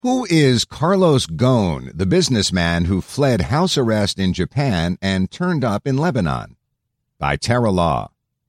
Who is Carlos Ghosn, the businessman who fled house arrest in Japan and turned up in Lebanon? By Tara Law.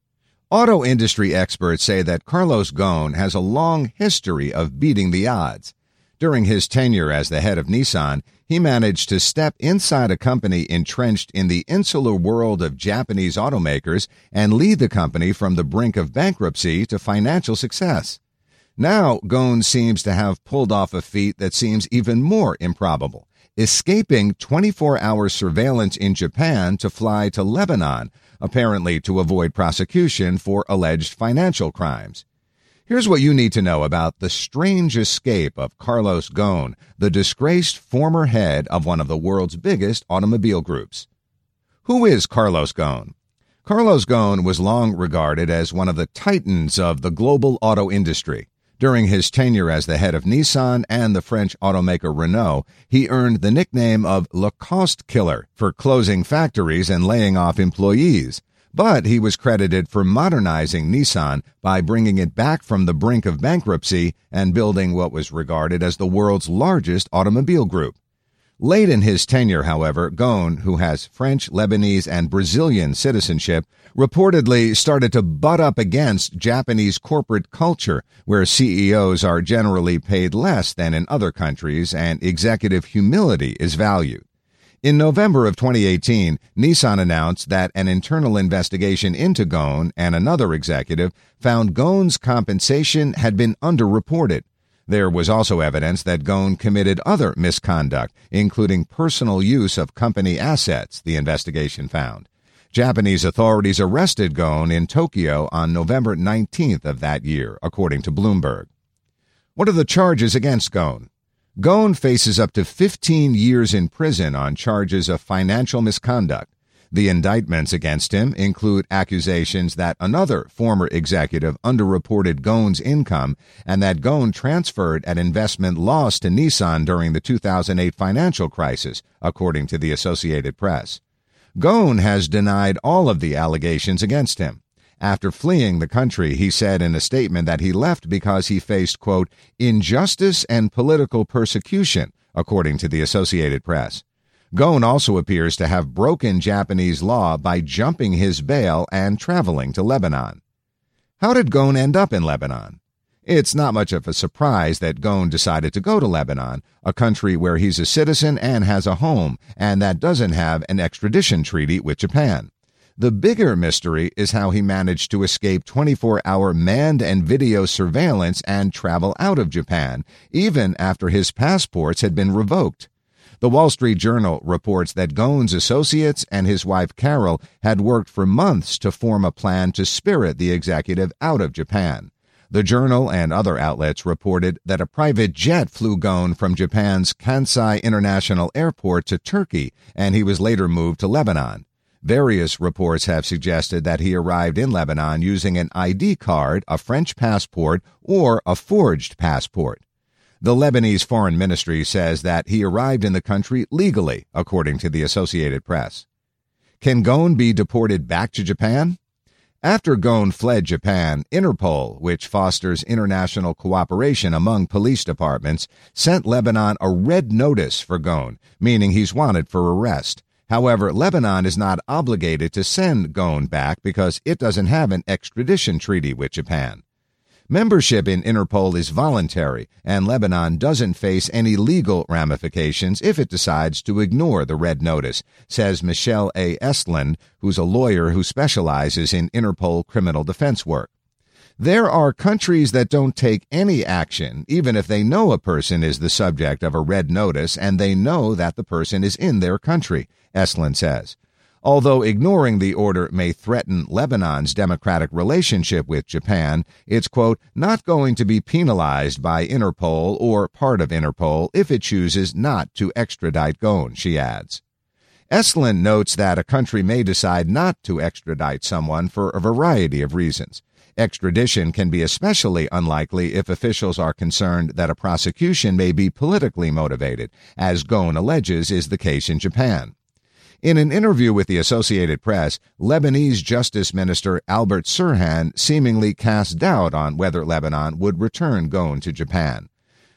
Auto industry experts say that Carlos Ghosn has a long history of beating the odds. During his tenure as the head of Nissan, he managed to step inside a company entrenched in the insular world of Japanese automakers and lead the company from the brink of bankruptcy to financial success. Now, Ghosn seems to have pulled off a feat that seems even more improbable, escaping 24-hour surveillance in Japan to fly to Lebanon, apparently to avoid prosecution for alleged financial crimes. Here's what you need to know about the strange escape of Carlos Ghosn, the disgraced former head of one of the world's biggest automobile groups. Who is Carlos Ghosn? Carlos Ghosn was long regarded as one of the titans of the global auto industry. During his tenure as the head of Nissan and the French automaker Renault, he earned the nickname of Le Cost Killer for closing factories and laying off employees. But he was credited for modernizing Nissan by bringing it back from the brink of bankruptcy and building what was regarded as the world's largest automobile group. Late in his tenure, however, Ghosn, who has French, Lebanese, and Brazilian citizenship, reportedly started to butt up against Japanese corporate culture, where CEOs are generally paid less than in other countries and executive humility is valued. In November of 2018, Nissan announced that an internal investigation into Ghosn and another executive found Ghosn's compensation had been underreported. There was also evidence that Ghosn committed other misconduct, including personal use of company assets, the investigation found. Japanese authorities arrested Ghosn in Tokyo on November 19th of that year, according to Bloomberg. What are the charges against Ghosn? Ghosn faces up to 15 years in prison on charges of financial misconduct. The indictments against him include accusations that another former executive underreported Ghosn's income and that Ghosn transferred an investment loss to Nissan during the 2008 financial crisis, according to the Associated Press. Ghosn has denied all of the allegations against him. After fleeing the country, he said in a statement that he left because he faced, quote, injustice and political persecution, according to the Associated Press. Ghosn also appears to have broken Japanese law by jumping his bail and traveling to Lebanon. How did Ghosn end up in Lebanon? It's not much of a surprise that Ghosn decided to go to Lebanon, a country where he's a citizen and has a home, and that doesn't have an extradition treaty with Japan. The bigger mystery is how he managed to escape 24-hour manned and video surveillance and travel out of Japan, even after his passports had been revoked. The Wall Street Journal reports that Ghosn's associates and his wife Carol had worked for months to form a plan to spirit the executive out of Japan. The Journal and other outlets reported that a private jet flew Ghosn from Japan's Kansai International Airport to Turkey, and he was later moved to Lebanon. Various reports have suggested that he arrived in Lebanon using an ID card, a French passport, or a forged passport. The Lebanese Foreign Ministry says that he arrived in the country legally, according to the Associated Press. Can Ghosn be deported back to Japan? After Ghosn fled Japan, Interpol, which fosters international cooperation among police departments, sent Lebanon a red notice for Ghosn, meaning he's wanted for arrest. However, Lebanon is not obligated to send Ghosn back because it doesn't have an extradition treaty with Japan. Membership in Interpol is voluntary, and Lebanon doesn't face any legal ramifications if it decides to ignore the red notice, says Michelle A. Estlund, who's a lawyer who specializes in Interpol criminal defense work. There are countries that don't take any action, even if they know a person is the subject of a red notice and they know that the person is in their country, Estlund says. Although ignoring the order may threaten Lebanon's democratic relationship with Japan, it's, quote, not going to be penalized by Interpol or part of Interpol if it chooses not to extradite Ghosn, she adds. Estlund notes that a country may decide not to extradite someone for a variety of reasons. Extradition can be especially unlikely if officials are concerned that a prosecution may be politically motivated, as Ghosn alleges is the case in Japan. In an interview with the Associated Press, Lebanese Justice Minister Albert Serhan seemingly cast doubt on whether Lebanon would return Ghosn to Japan.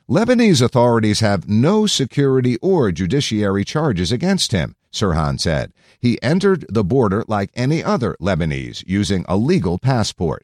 Lebanese authorities have no security or judiciary charges against him, Sirhan said. He entered the border like any other Lebanese, using a legal passport.